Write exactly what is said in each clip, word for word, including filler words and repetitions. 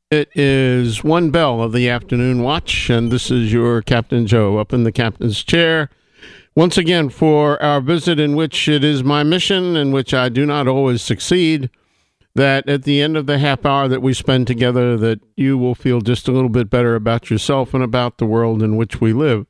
It is one bell of the afternoon watch, and this is your Captain Joe up in the captain's chair. Once again, for our visit in which it is my mission, in which I do not always succeed, that at the end of the half hour that we spend together, that you will feel just a little bit better about yourself and about the world in which we live.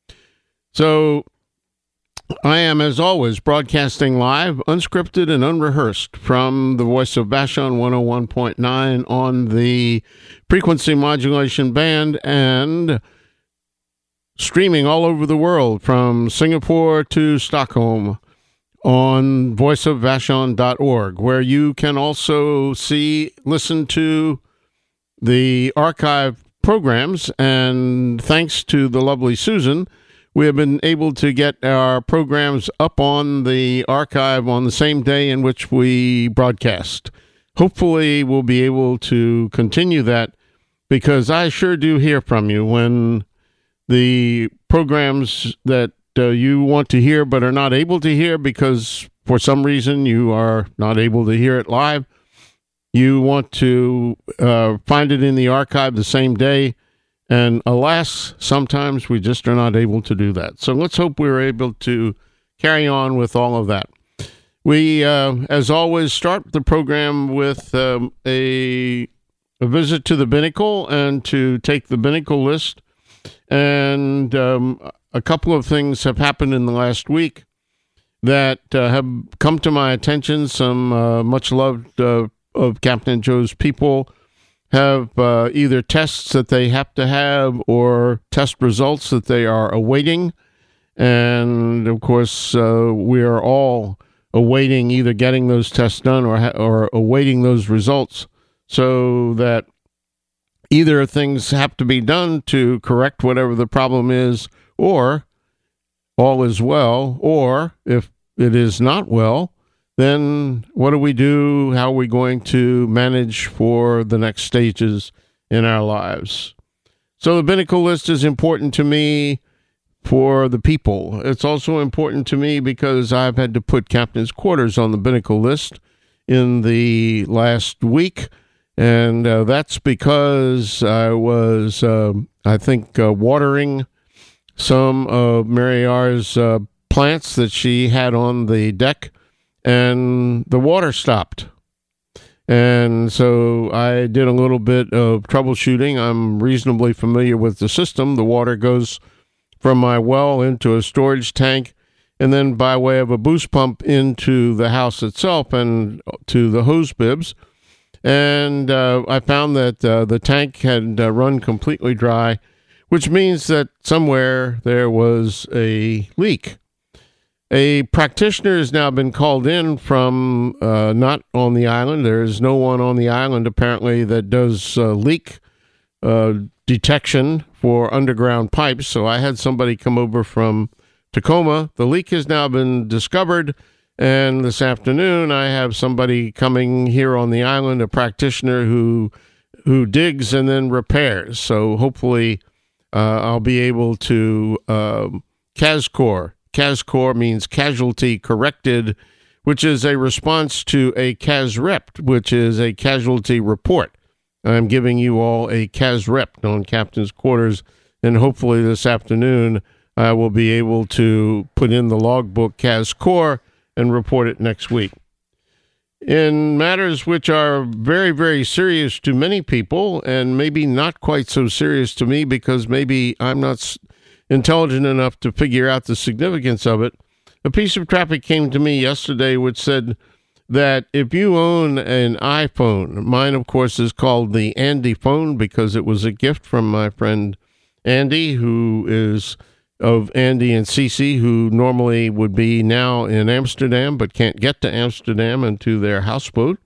So I am, as always, broadcasting live, unscripted and unrehearsed from the Voice of Vashon one oh one point nine on the frequency modulation band and streaming all over the world from Singapore to Stockholm on voice of vashon dot org, where you can also see, listen to the archive programs. And thanks to the lovely Susan, we have been able to get our programs up on the archive on the same day in which we broadcast. Hopefully, we'll be able to continue that, because I sure do hear from you when the programs that uh, you want to hear but are not able to hear because for some reason you are not able to hear it live, you want to uh, find it in the archive the same day. And alas, sometimes we just are not able to do that. So let's hope we're able to carry on with all of that. We, uh, as always, start the program with um, a, a visit to the Binnacle and to take the Binnacle list. And um, a couple of things have happened in the last week that uh, have come to my attention. Some uh, much loved uh, of Captain Joe's people have uh, either tests that they have to have or test results that they are awaiting. And, of course, uh, we are all awaiting either getting those tests done or, ha- or awaiting those results, so that either things have to be done to correct whatever the problem is, or all is well, or if it is not well, then what do we do? How are we going to manage for the next stages in our lives? So the Binnacle list is important to me for the people. It's also important to me because I've had to put Captain's Quarters on the Binnacle list in the last week, and uh, that's because I was, uh, I think, uh, watering some of Mary R's uh, plants that she had on the deck, and the water stopped. And so I did a little bit of troubleshooting. I'm reasonably familiar with the system. The water goes from my well into a storage tank, and then by way of a boost pump into the house itself and to the hose bibs. And uh, I found that uh, the tank had uh, run completely dry, which means that somewhere there was a leak. A practitioner has now been called in from uh, not on the island. There is no one on the island, apparently, that does uh, leak uh, detection for underground pipes. So I had somebody come over from Tacoma. The leak has now been discovered. And this afternoon, I have somebody coming here on the island, a practitioner who who digs and then repairs. So hopefully uh, I'll be able to uh, CASCOR. CASCOR means Casualty Corrected, which is a response to a CASREP, which is a casualty report. I'm giving you all a CASREP on Captain's Quarters, and hopefully this afternoon I will be able to put in the logbook CASCOR and report it next week. In matters which are very, very serious to many people, and maybe not quite so serious to me because maybe I'm not intelligent enough to figure out the significance of it, a piece of traffic came to me yesterday which said that if you own an iPhone, mine, of course, is called the Andy phone because it was a gift from my friend Andy, who is of Andy and Cece, who normally would be now in Amsterdam but can't get to Amsterdam and to their houseboat.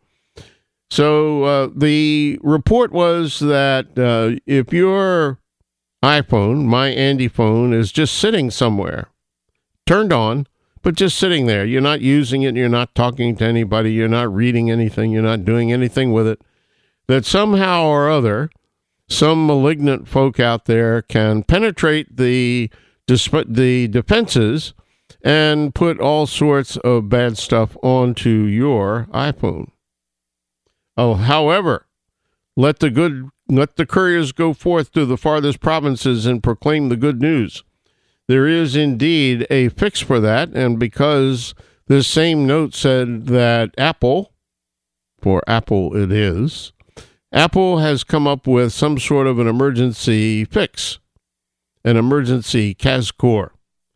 So uh, the report was that uh, if your iPhone, my Andy phone, is just sitting somewhere, turned on, but just sitting there, you're not using it, you're not talking to anybody, you're not reading anything, you're not doing anything with it, that somehow or other, some malignant folk out there can penetrate the the defenses and put all sorts of bad stuff onto your iPhone. Oh, however, let the good let the couriers go forth to the farthest provinces and proclaim the good news. There is indeed a fix for that, and because this same note said that Apple, for Apple it is, Apple has come up with some sort of an emergency fix, an emergency C A S core.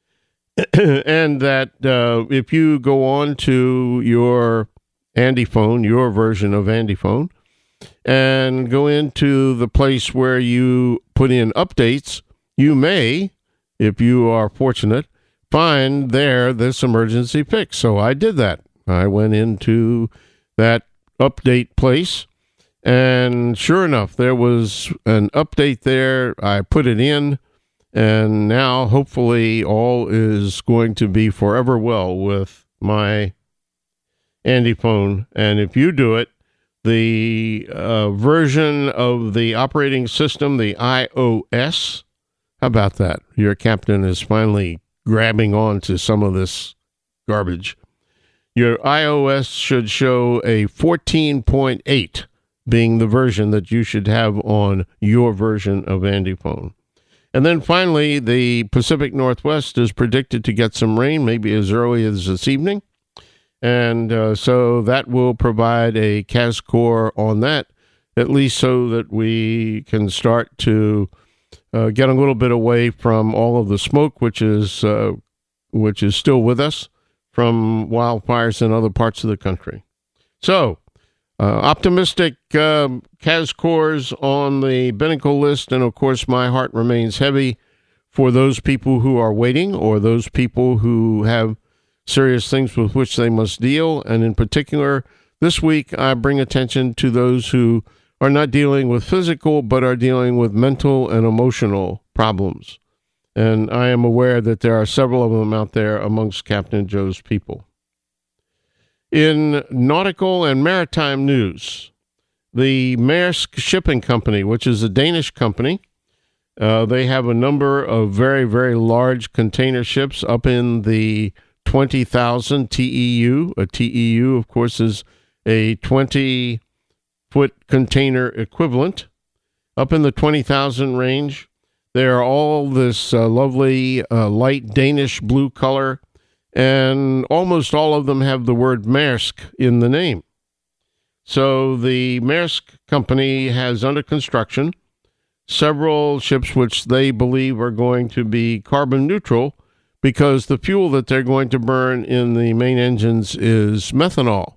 And that uh, if you go on to your Andyphone, your version of Andyphone, and go into the place where you put in updates, you may, if you are fortunate, find there this emergency fix. So I did that. I went into that update place, and sure enough, there was an update there. I put it in, and now hopefully all is going to be forever well with my Andyphone. And if you do it, the uh, version of the operating system, the iOS, how about that? Your captain is finally grabbing on to some of this garbage. Your iOS should show a fourteen point eight being the version that you should have on your version of Andyphone. And then finally, the Pacific Northwest is predicted to get some rain, maybe as early as this evening. And uh, so that will provide a C A S core on that, at least so that we can start to uh, get a little bit away from all of the smoke, which is uh, which is still with us from wildfires in other parts of the country. So, uh, optimistic um, C A S cores on the Binnacle list, and of course my heart remains heavy for those people who are waiting, or those people who have serious things with which they must deal. And in particular, this week I bring attention to those who are not dealing with physical, but are dealing with mental and emotional problems. And I am aware that there are several of them out there amongst Captain Joe's people. In nautical and maritime news, the Maersk Shipping Company, which is a Danish company, uh, they have a number of very, very large container ships up in the twenty thousand T E U. A T E U, of course, is a twenty-foot container equivalent. Up in the twenty thousand range, they are all this uh, lovely uh, light Danish blue color, and almost all of them have the word Maersk in the name. So the Maersk company has under construction several ships which they believe are going to be carbon neutral, because the fuel that they're going to burn in the main engines is methanol.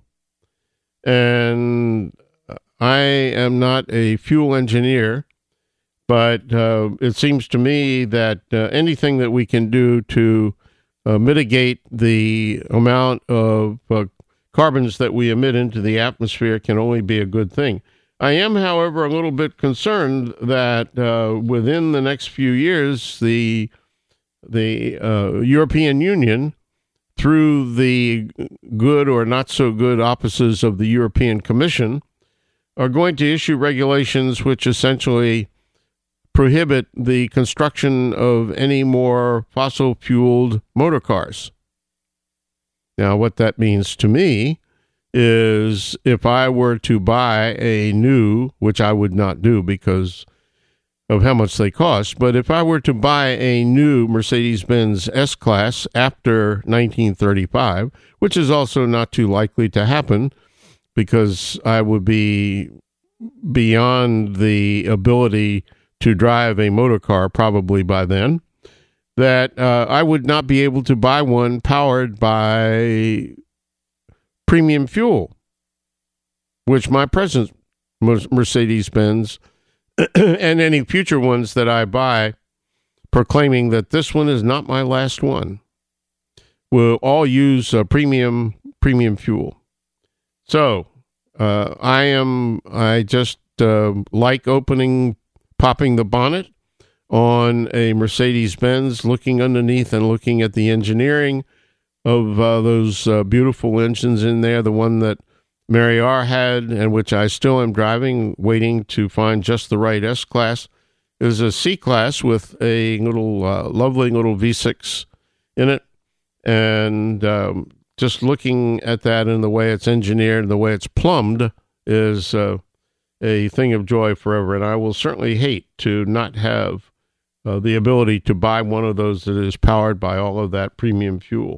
And I am not a fuel engineer, but uh, it seems to me that uh, anything that we can do to uh, mitigate the amount of uh, carbons that we emit into the atmosphere can only be a good thing. I am, however, a little bit concerned that uh, within the next few years, the The uh, European Union, through the good or not so good offices of the European Commission, are going to issue regulations which essentially prohibit the construction of any more fossil-fueled motor cars. Now, what that means to me is if I were to buy a new, which I would not do because of how much they cost, but if I were to buy a new Mercedes-Benz S-Class after nineteen thirty-five, which is also not too likely to happen because I would be beyond the ability to drive a motor car probably by then, that uh, I would not be able to buy one powered by premium fuel, which my present Mercedes-Benz and any future ones that I buy, proclaiming that this one is not my last one, will all use uh, premium premium fuel. So uh, I am I just uh, like opening, popping the bonnet on a Mercedes-Benz, looking underneath and looking at the engineering of uh, those uh, beautiful engines in there. The one that Mary R. had, and which I still am driving, waiting to find just the right S-Class, is a C-Class with a little uh, lovely little V six in it. And um, just looking at that and the way it's engineered and the way it's plumbed is uh, a thing of joy forever. And I will certainly hate to not have uh, the ability to buy one of those that is powered by all of that premium fuel.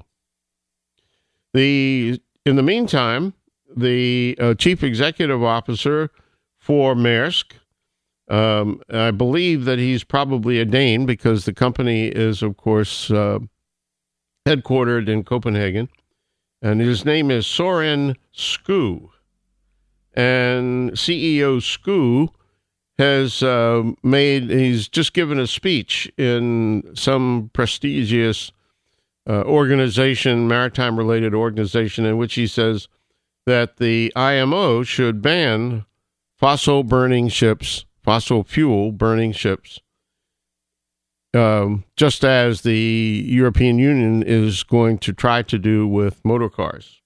The in the meantime, the uh, chief executive officer for Maersk, um, I believe that he's probably a Dane because the company is, of course, uh, headquartered in Copenhagen, and his name is Søren Skou. And C E O Skou has uh, made, he's just given a speech in some prestigious uh, organization, maritime-related organization, in which he says that the I M O should ban fossil-burning ships, fossil fuel-burning ships, um, just as the European Union is going to try to do with motor cars.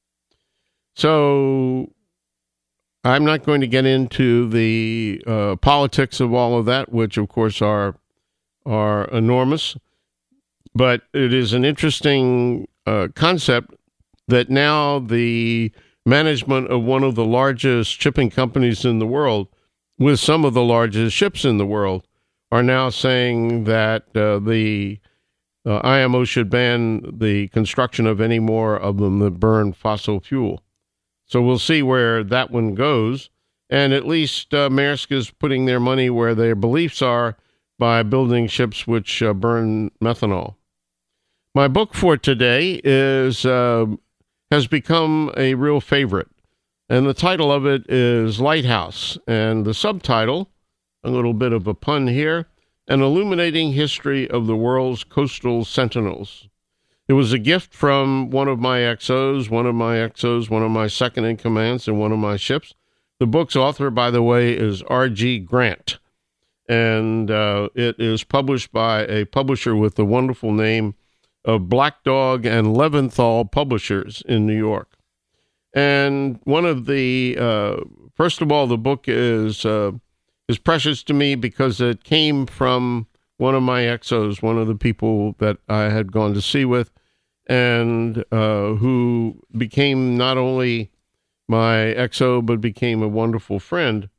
So I'm not going to get into the uh, politics of all of that, which, of course, are are enormous. But it is an interesting uh, concept that now the management of one of the largest shipping companies in the world, with some of the largest ships in the world, are now saying that uh, the uh, I M O should ban the construction of any more of them that burn fossil fuel. So we'll see where that one goes. And at least uh, Maersk is putting their money where their beliefs are by building ships which uh, burn methanol. My book for today is uh, has become a real favorite. And the title of it is Lighthouse. And the subtitle, a little bit of a pun here, An Illuminating History of the World's Coastal Sentinels. It was a gift from one of my X Os, one of my X Os, one of my second-in-commands, and one of my ships. The book's author, by the way, is R G Grant, and uh, it is published by a publisher with the wonderful name of Black Dog and Leventhal Publishers in New York. And one of the, uh, first of all, the book is uh, is precious to me because it came from one of my X Os, one of the people that I had gone to sea with, and uh, who became not only my X O, but became a wonderful friend.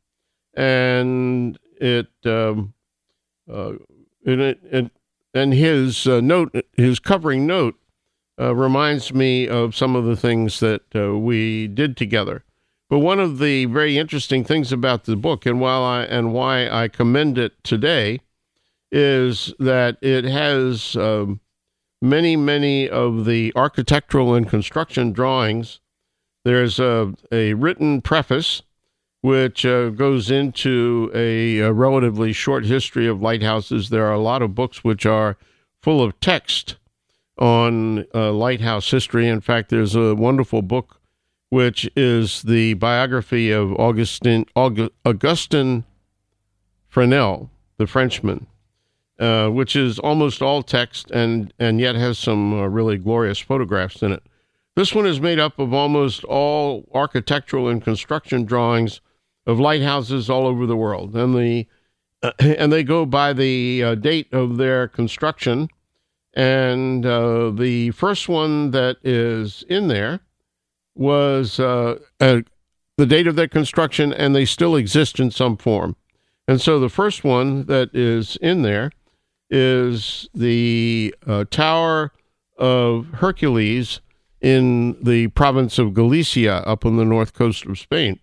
And it, um, uh, and, it, and, and his uh, note, his covering note, uh, reminds me of some of the things that uh, we did together. But one of the very interesting things about the book, and while I and why I commend it today, is that it has um, many, many of the architectural and construction drawings. There's a, a written preface which uh, goes into a, a relatively short history of lighthouses. There are a lot of books which are full of text on uh, lighthouse history. In fact, there's a wonderful book which is the biography of Augustin, August, Augustin Fresnel, the Frenchman, uh, which is almost all text and, and yet has some uh, really glorious photographs in it. This one is made up of almost all architectural and construction drawings of lighthouses all over the world. And the uh, and they go by the uh, date of their construction. And uh, the first one that is in there was uh, uh, the date of their construction, and they still exist in some form. And so the first one that is in there is the uh, Tower of Hercules in the province of Galicia up on the north coast of Spain.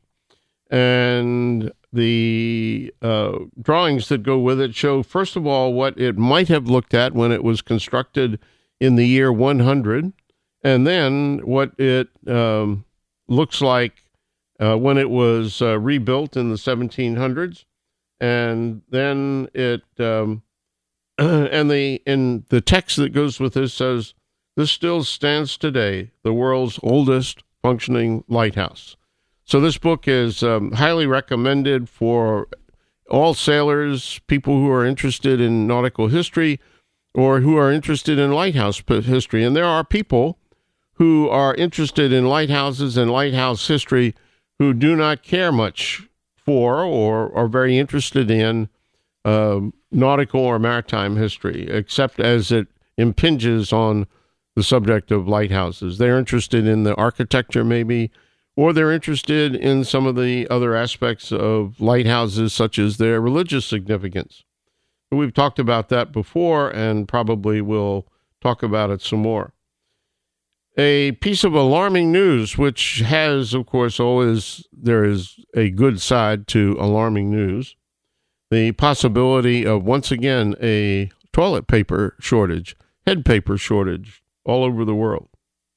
And the uh, drawings that go with it show, first of all, what it might have looked at when it was constructed in the year one hundred, and then what it um, looks like uh, when it was uh, rebuilt in the seventeen hundreds. And then it, um, and the in the text that goes with this says, "This still stands today, the world's oldest functioning lighthouse." So this book is um, highly recommended for all sailors, people who are interested in nautical history, or who are interested in lighthouse history. And there are people who are interested in lighthouses and lighthouse history who do not care much for or are very interested in uh, nautical or maritime history, except as it impinges on the subject of lighthouses. They're interested in the architecture maybe, or they're interested in some of the other aspects of lighthouses, such as their religious significance. We've talked about that before and probably will talk about it some more. A piece of alarming news, which has, of course, always, there is a good side to alarming news. The possibility of, once again, a toilet paper shortage, head paper shortage all over the world.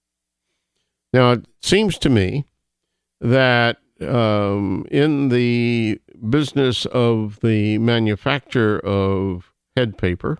Now, it seems to me that um, in the business of the manufacture of head paper,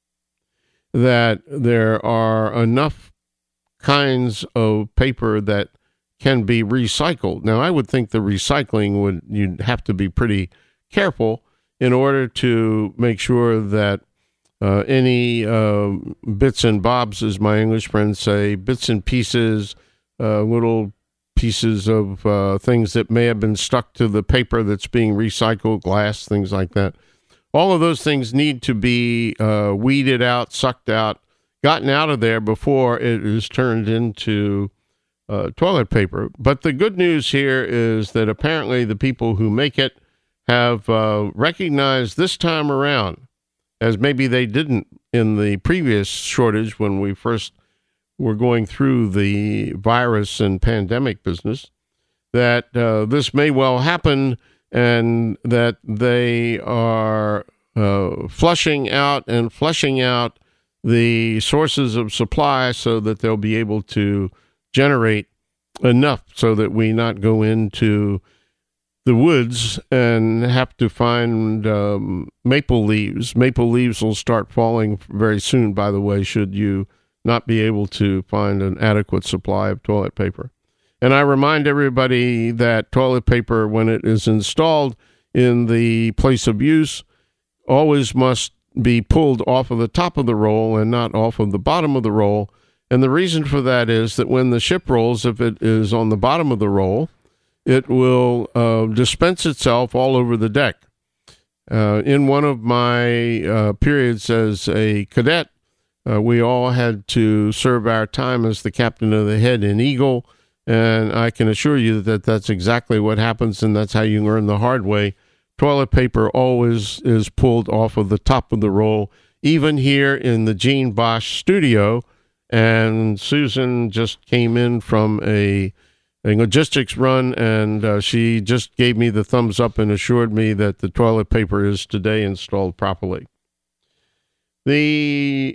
that there are enough kinds of paper that can be recycled. Now, I would think the recycling would, you'd have to be pretty careful in order to make sure that uh, any uh, bits and bobs, as my English friends say, bits and pieces, uh, little pieces of uh, things that may have been stuck to the paper that's being recycled, glass, things like that. All of those things need to be uh, weeded out, sucked out, gotten out of there before it is turned into uh, toilet paper. But the good news here is that apparently the people who make it have uh, recognized this time around, as maybe they didn't in the previous shortage when we first were going through the virus and pandemic business, that uh, this may well happen and that they are uh, flushing out and fleshing out the sources of supply so that they'll be able to generate enough so that we not go into the woods and have to find um, maple leaves. Maple leaves will start falling very soon, by the way, should you not be able to find an adequate supply of toilet paper. And I remind everybody that toilet paper, when it is installed in the place of use, always must be pulled off of the top of the roll and not off of the bottom of the roll. And the reason for that is that when the ship rolls, if it is on the bottom of the roll, it will uh, dispense itself all over the deck. Uh, in one of my uh, periods as a cadet, uh, we all had to serve our time as the captain of the head in Eagle, and I can assure you that that's exactly what happens, and that's how you learn the hard way. Toilet paper always is pulled off of the top of the roll, even here in the Gene Bosch studio. And Susan just came in from a, a logistics run, and uh, she just gave me the thumbs up and assured me that the toilet paper is today installed properly. The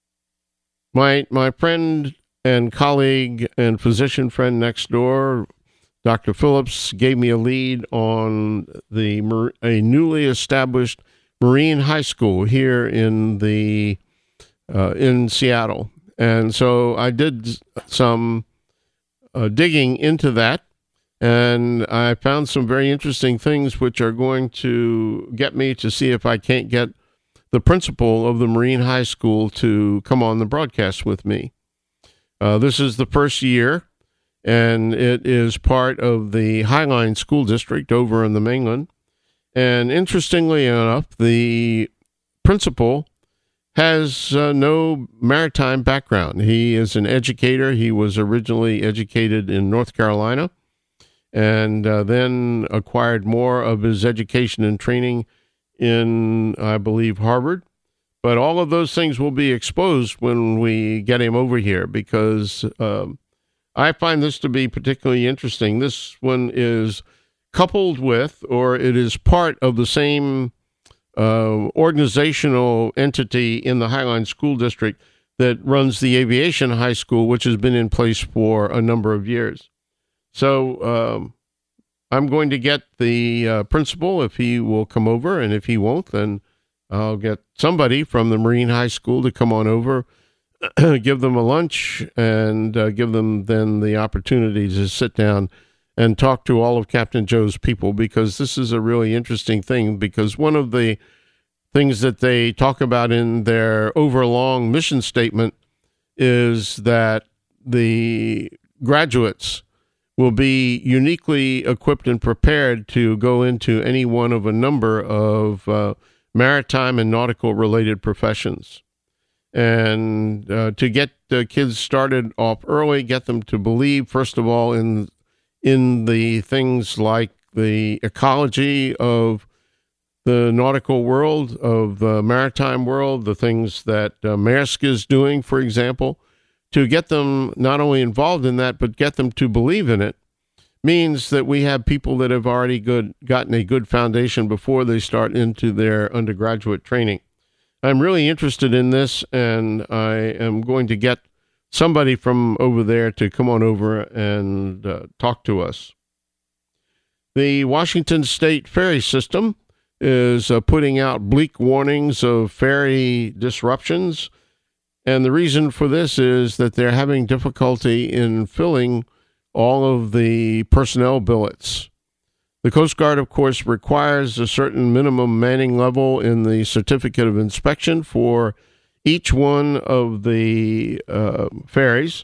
my my friend and colleague and physician friend next door, Doctor Phillips, gave me a lead on the a newly established Marine High School here in the uh, in Seattle, and so I did some uh, digging into that, and I found some very interesting things which are going to get me to see if I can't get the principal of the Marine High School to come on the broadcast with me. Uh, this is the first year, and it is part of the Highline School District over in the mainland. And interestingly enough, the principal has uh, no maritime background. He is an educator. He was originally educated in North Carolina and uh, then acquired more of his education and training in, I believe, Harvard. But all of those things will be exposed when we get him over here, because um, I find this to be particularly interesting. This one is coupled with, or it is part of the same uh, organizational entity in the Highline School District that runs the Aviation High School, which has been in place for a number of years. So um, I'm going to get the uh, principal, if he will come over, and if he won't, then I'll get somebody from the Marine High School to come on over, give them a lunch, and uh, give them then the opportunity to sit down and talk to all of Captain Joe's people, because this is a really interesting thing, because one of the things that they talk about in their overlong mission statement is that the graduates will be uniquely equipped and prepared to go into any one of a number of uh, maritime and nautical related professions. And uh, to get the kids started off early, get them to believe, first of all, in in the things like the ecology of the nautical world, of the maritime world, the things that uh, Maersk is doing, for example, to get them not only involved in that, but get them to believe in it, means that we have people that have already good, gotten a good foundation before they start into their undergraduate training. I'm really interested in this, and I am going to get somebody from over there to come on over and uh, talk to us. The Washington State ferry system is uh, putting out bleak warnings of ferry disruptions, and the reason for this is that they're having difficulty in filling all of the personnel billets. The Coast Guard, of course, requires a certain minimum manning level in the certificate of inspection for each one of the uh, ferries,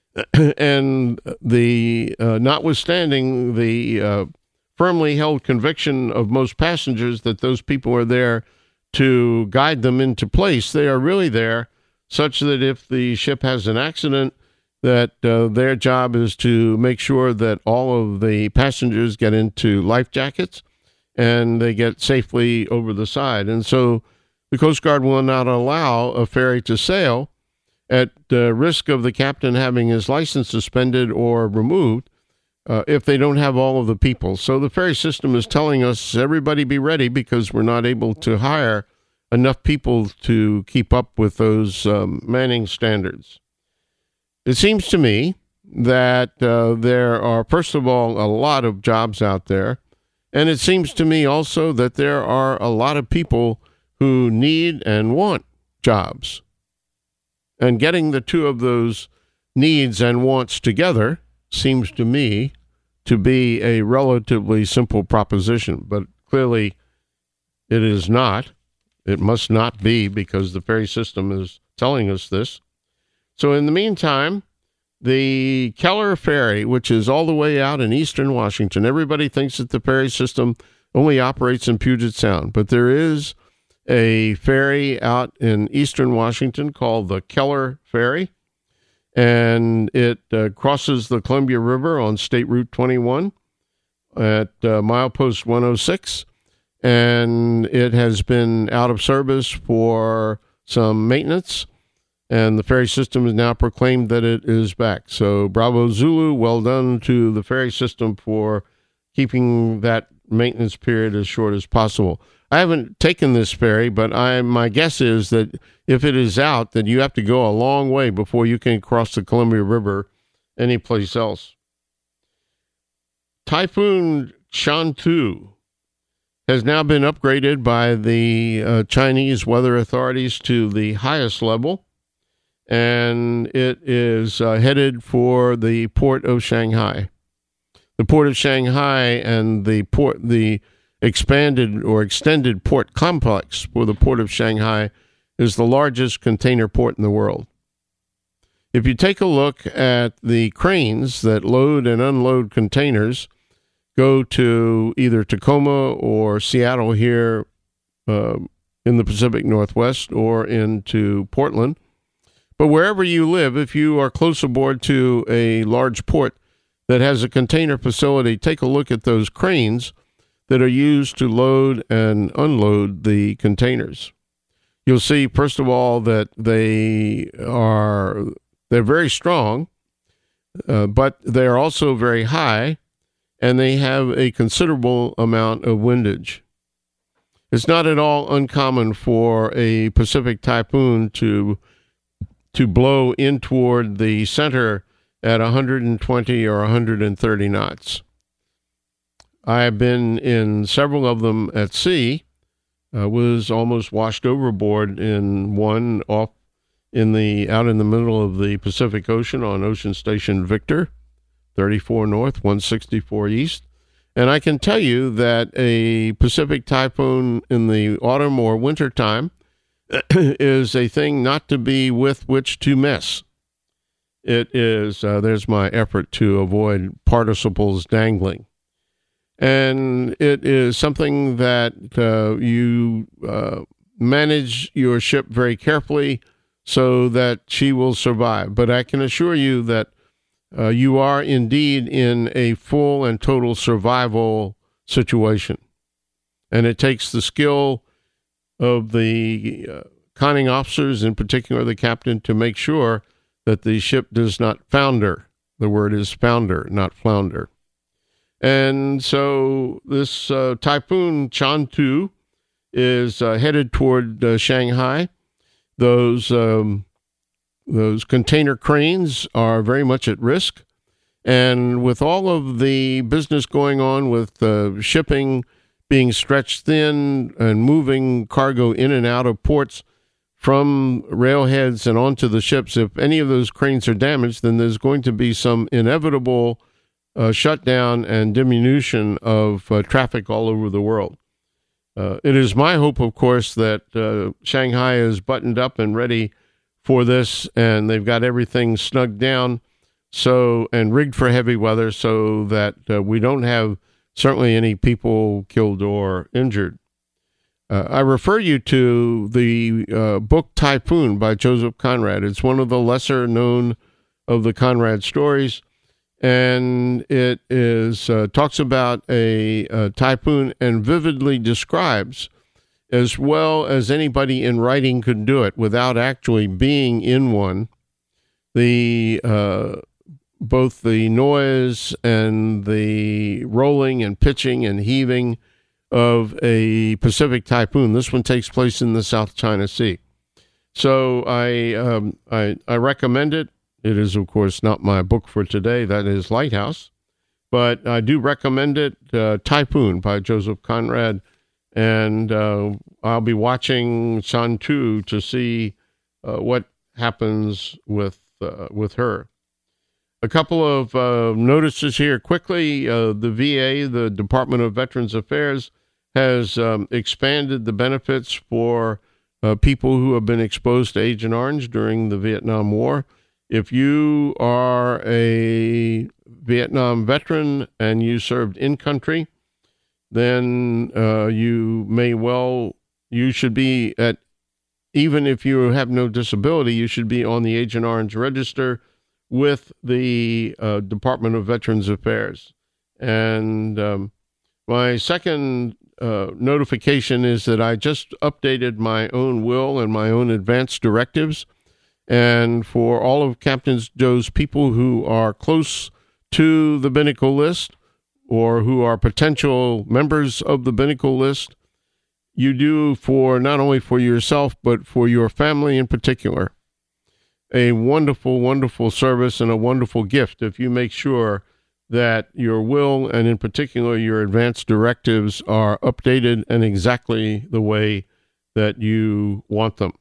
and the uh, notwithstanding the uh, firmly held conviction of most passengers that those people are there to guide them into place, they are really there such that if the ship has an accident, that uh, their job is to make sure that all of the passengers get into life jackets and they get safely over the side. And so the Coast Guard will not allow a ferry to sail at the risk of the captain having his license suspended or removed uh, if they don't have all of the people. So the ferry system is telling us, everybody be ready, because we're not able to hire enough people to keep up with those um, manning standards. It seems to me that uh, there are, first of all, a lot of jobs out there. And it seems to me also that there are a lot of people who need and want jobs. And getting the two of those needs and wants together seems to me to be a relatively simple proposition. But clearly it is not. It must not be, because the ferry system is telling us this. So in the meantime, the Keller Ferry, which is all the way out in eastern Washington, everybody thinks that the ferry system only operates in Puget Sound, but there is a ferry out in eastern Washington called the Keller Ferry, and it uh, crosses the Columbia River on State Route twenty-one at uh, milepost one oh six, and it has been out of service for some maintenance. And the ferry system has now proclaimed that it is back. So bravo Zulu, well done to the ferry system for keeping that maintenance period as short as possible. I haven't taken this ferry, but I my guess is that if it is out, that you have to go a long way before you can cross the Columbia River anyplace else. Typhoon Shantou has now been upgraded by the uh, Chinese weather authorities to the highest level, and it is uh, headed for the port of Shanghai. The port of Shanghai and the port, the expanded or extended port complex for the port of Shanghai is the largest container port in the world. If you take a look at the cranes that load and unload containers, go to either Tacoma or Seattle here uh, in the Pacific Northwest, or into Portland. But wherever you live, if you are close aboard to a large port that has a container facility, take a look at those cranes that are used to load and unload the containers. You'll see, first of all, that they are they're very strong, uh, but they are also very high, and they have a considerable amount of windage. It's not at all uncommon for a Pacific typhoon to to blow in toward the center at one hundred twenty or one hundred thirty knots. I have been in several of them at sea. I was almost washed overboard in one off in the out in the middle of the Pacific Ocean on Ocean Station Victor, thirty-four north, one sixty-four east. And I can tell you that a Pacific typhoon in the autumn or winter time is a thing not to be with which to mess. It is, uh, there's my effort to avoid participles dangling. And it is something that uh, you uh, manage your ship very carefully so that she will survive. But I can assure you that uh, you are indeed in a full and total survival situation. And it takes the skill of the uh, conning officers, in particular the captain, to make sure that the ship does not founder. The word is founder, not flounder. And so this uh, typhoon Chantu is uh, headed toward uh, Shanghai. Those um, those container cranes are very much at risk. And with all of the business going on with uh, shipping being stretched thin and moving cargo in and out of ports from railheads and onto the ships, if any of those cranes are damaged, then there's going to be some inevitable uh, shutdown and diminution of uh, traffic all over the world. Uh, it is my hope, of course, that uh, Shanghai is buttoned up and ready for this, and they've got everything snugged down so and rigged for heavy weather so that uh, we don't have certainly any people killed or injured. Uh, I refer you to the uh, book Typhoon by Joseph Conrad. It's one of the lesser known of the Conrad stories, and it is uh, talks about a, a typhoon and vividly describes, as well as anybody in writing could do it without actually being in one, the uh, both the noise and the rolling and pitching and heaving of a Pacific typhoon. This one takes place in the South China Sea. So I, um, I, I recommend it. It is, of course, not my book for today. That is Lighthouse. But I do recommend it, uh, Typhoon by Joseph Conrad. And uh, I'll be watching Chantu to see uh, what happens with uh, with her. A couple of uh, notices here quickly. Uh, the V A, the Department of Veterans Affairs, has um, expanded the benefits for uh, people who have been exposed to Agent Orange during the Vietnam War. If you are a Vietnam veteran and you served in country, then uh, you may well, you should be at, even if you have no disability, you should be on the Agent Orange register with the uh, Department of Veterans Affairs. And um, my second uh, notification is that I just updated my own will and my own advance directives. And for all of Captain Joe's people who are close to the Binnacle list or who are potential members of the Binnacle list, you do for not only for yourself, but for your family in particular, a wonderful, wonderful service and a wonderful gift if you make sure that your will and in particular your advance directives are updated and exactly the way that you want them.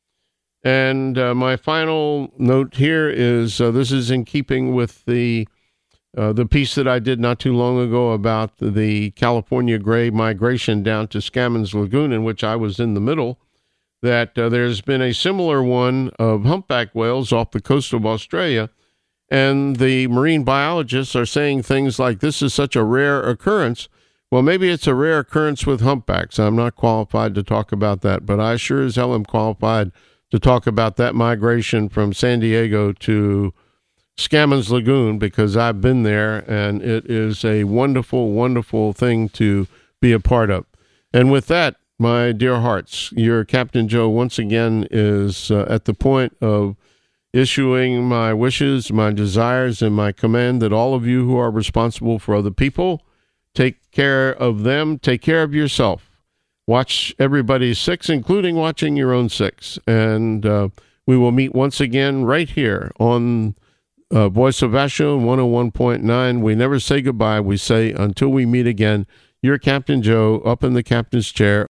And uh, my final note here is uh, this is in keeping with the uh, the piece that I did not too long ago about the California gray migration down to Scammons Lagoon, in which I was in the middle, that uh, there's been a similar one of humpback whales off the coast of Australia. And the marine biologists are saying things like, this is such a rare occurrence. Well, maybe it's a rare occurrence with humpbacks. I'm not qualified to talk about that, but I sure as hell am qualified to talk about that migration from San Diego to Scammons Lagoon, because I've been there, and it is a wonderful, wonderful thing to be a part of. And with that, my dear hearts, your Captain Joe once again is uh, at the point of issuing my wishes, my desires, and my command that all of you who are responsible for other people, take care of them, take care of yourself. Watch everybody's six, including watching your own six. And uh, we will meet once again right here on uh, Voice of Vasho one oh one point nine. We never say goodbye. We say until we meet again. You're Captain Joe up in the captain's chair